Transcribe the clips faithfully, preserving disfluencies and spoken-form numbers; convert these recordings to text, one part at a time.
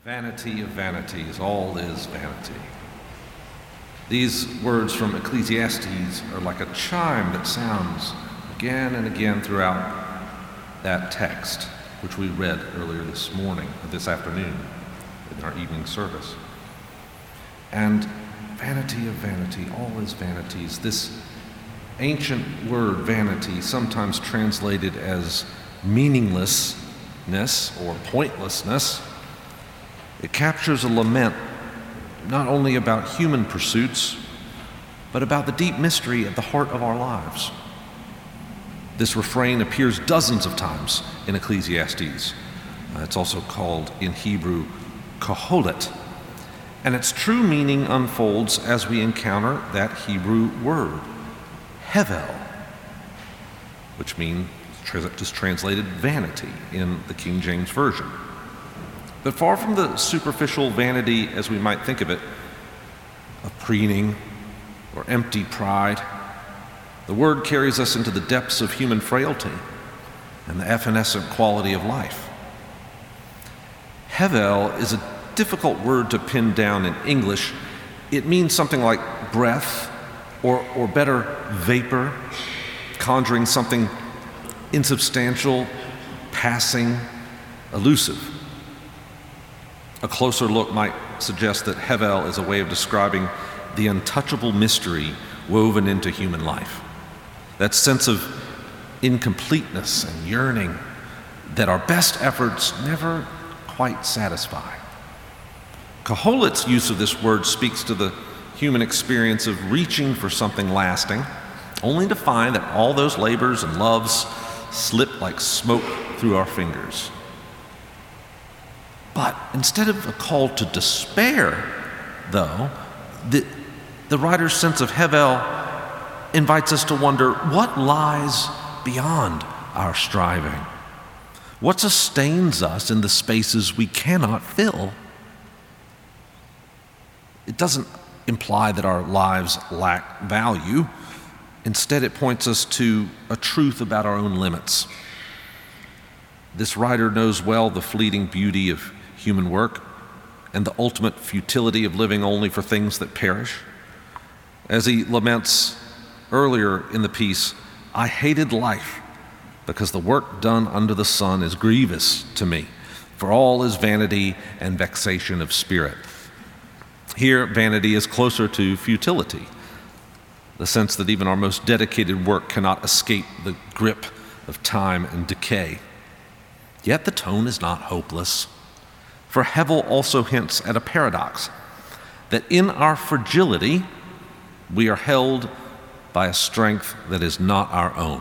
Vanity of vanities, all is vanity. These words from Ecclesiastes are like a chime that sounds again and again throughout that text, which we read earlier this morning, or this afternoon, in our evening service. And vanity of vanity, all is vanities. This ancient word, vanity, sometimes translated as meaninglessness or pointlessness, it captures a lament not only about human pursuits, but about the deep mystery at the heart of our lives. This refrain appears dozens of times in Ecclesiastes. Uh, it's also called in Hebrew kohelet. And its true meaning unfolds as we encounter that Hebrew word, hevel, which means just translated vanity in the King James Version. But far from the superficial vanity as we might think of it, of preening or empty pride, the word carries us into the depths of human frailty and the evanescent quality of life. Hevel is a difficult word to pin down in English. It means something like breath, or, or better, vapor, conjuring something insubstantial, passing, elusive. A closer look might suggest that hevel is a way of describing the untouchable mystery woven into human life. That sense of incompleteness and yearning that our best efforts never quite satisfy. Kohelet's use of this word speaks to the human experience of reaching for something lasting, only to find that all those labors and loves slip like smoke through our fingers. But instead of a call to despair, though, the, the writer's sense of hevel invites us to wonder what lies beyond our striving. What sustains us in the spaces we cannot fill? It doesn't imply that our lives lack value. Instead, it points us to a truth about our own limits. This writer knows well the fleeting beauty of human work and the ultimate futility of living only for things that perish. As he laments earlier in the piece, I hated life because the work done under the sun is grievous to me, for all is vanity and vexation of spirit. Here, vanity is closer to futility, the sense that even our most dedicated work cannot escape the grip of time and decay. Yet the tone is not hopeless. For hevel also hints at a paradox, that in our fragility, we are held by a strength that is not our own.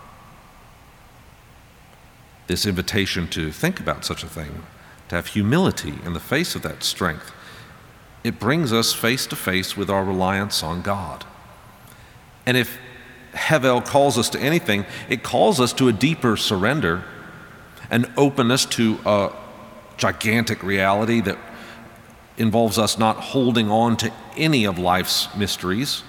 This invitation to think about such a thing, to have humility in the face of that strength, it brings us face to face with our reliance on God. And if hevel calls us to anything, it calls us to a deeper surrender, an openness to a gigantic reality that involves us not holding on to any of life's mysteries.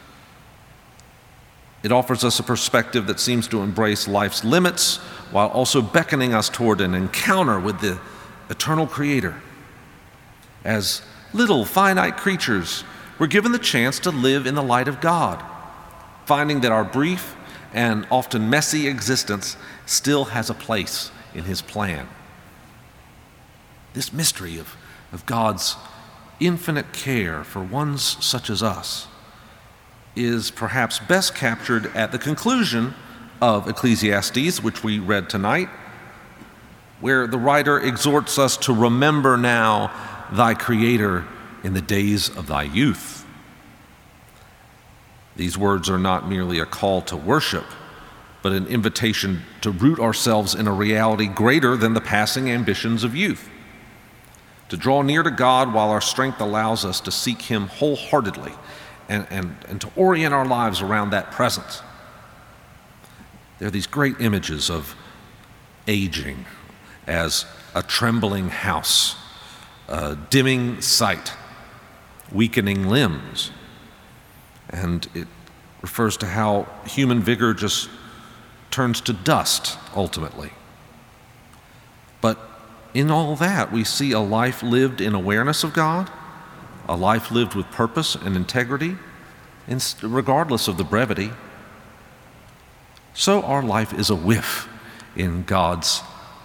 It offers us a perspective that seems to embrace life's limits while also beckoning us toward an encounter with the eternal Creator. As little finite creatures, we're given the chance to live in the light of God, finding that our brief and often messy existence still has a place in His plan. This mystery of, of God's infinite care for ones such as us is perhaps best captured at the conclusion of Ecclesiastes, which we read tonight, where the writer exhorts us to remember now thy Creator in the days of thy youth. These words are not merely a call to worship, but an invitation to root ourselves in a reality greater than the passing ambitions of youth, to draw near to God while our strength allows us to seek Him wholeheartedly and, and, and to orient our lives around that presence. There are these great images of aging as a trembling house, a dimming sight, weakening limbs, and it refers to how human vigor just turns to dust ultimately. But in all that, we see a life lived in awareness of God, a life lived with purpose and integrity, regardless of the brevity. So our life is a whiff in God's,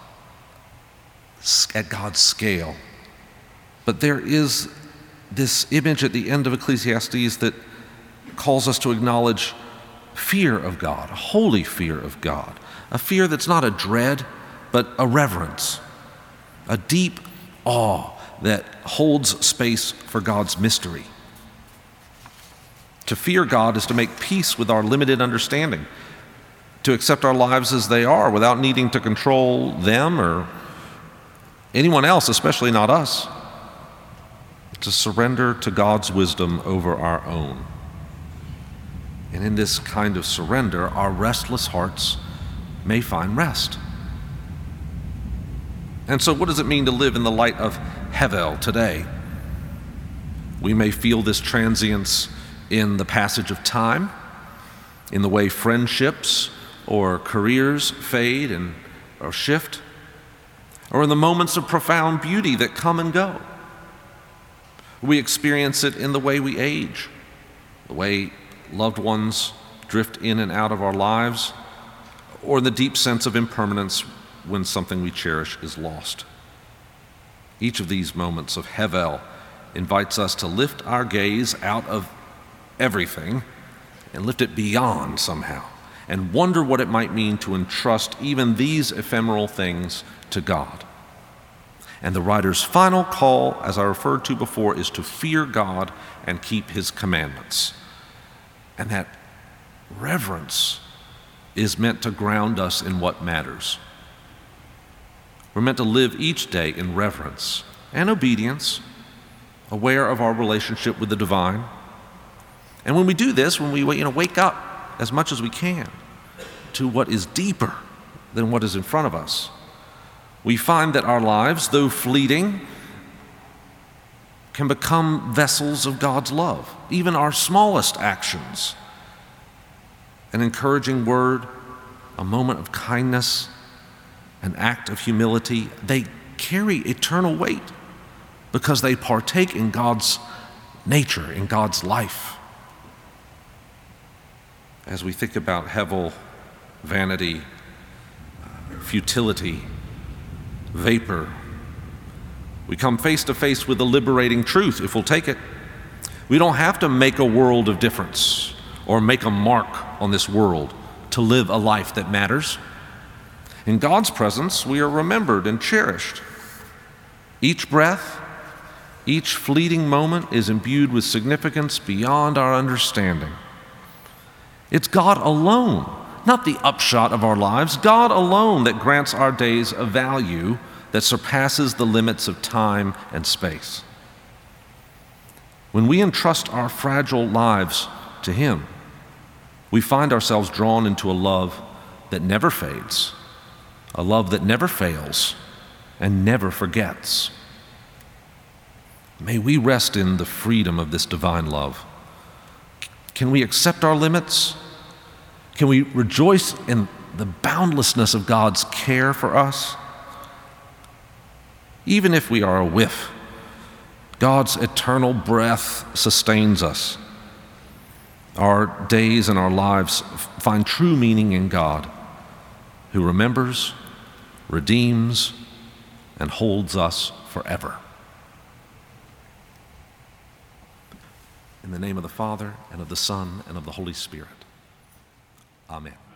at God's scale. But there is this image at the end of Ecclesiastes that calls us to acknowledge fear of God, a holy fear of God, a fear that's not a dread, but a reverence, a deep awe that holds space for God's mystery. To fear God is to make peace with our limited understanding, to accept our lives as they are without needing to control them or anyone else, especially not us, to surrender to God's wisdom over our own. And in this kind of surrender, our restless hearts may find rest. And so what does it mean to live in the light of Hevel today? We may feel this transience in the passage of time, in the way friendships or careers fade and or shift, or in the moments of profound beauty that come and go. We experience it in the way we age, the way loved ones drift in and out of our lives, or the deep sense of impermanence when something we cherish is lost. Each of these moments of Hevel invites us to lift our gaze out of everything and lift it beyond somehow, and wonder what it might mean to entrust even these ephemeral things to God. And the writer's final call, as I referred to before, is to fear God and keep his commandments. And that reverence is meant to ground us in what matters. We're meant to live each day in reverence and obedience, aware of our relationship with the divine. And when we do this, when we you know, wake up as much as we can to what is deeper than what is in front of us, we find that our lives, though fleeting, can become vessels of God's love. Even our smallest actions, an encouraging word, a moment of kindness, an act of humility, they carry eternal weight because they partake in God's nature, in God's life. As we think about Hevel, vanity, futility, vapor, we come face to face with a liberating truth if we'll take it. We don't have to make a world of difference or make a mark on this world to live a life that matters. In God's presence, we are remembered and cherished. Each breath, each fleeting moment is imbued with significance beyond our understanding. It's God alone, not the upshot of our lives, God alone that grants our days a value that surpasses the limits of time and space. When we entrust our fragile lives to Him, we find ourselves drawn into a love that never fades, a love that never fails and never forgets. May we rest in the freedom of this divine love. Can we accept our limits? Can we rejoice in the boundlessness of God's care for us? Even if we are a whiff, God's eternal breath sustains us. Our days and our lives find true meaning in God, who remembers, redeems, and holds us forever. In the name of the Father, and of the Son, and of the Holy Spirit. Amen.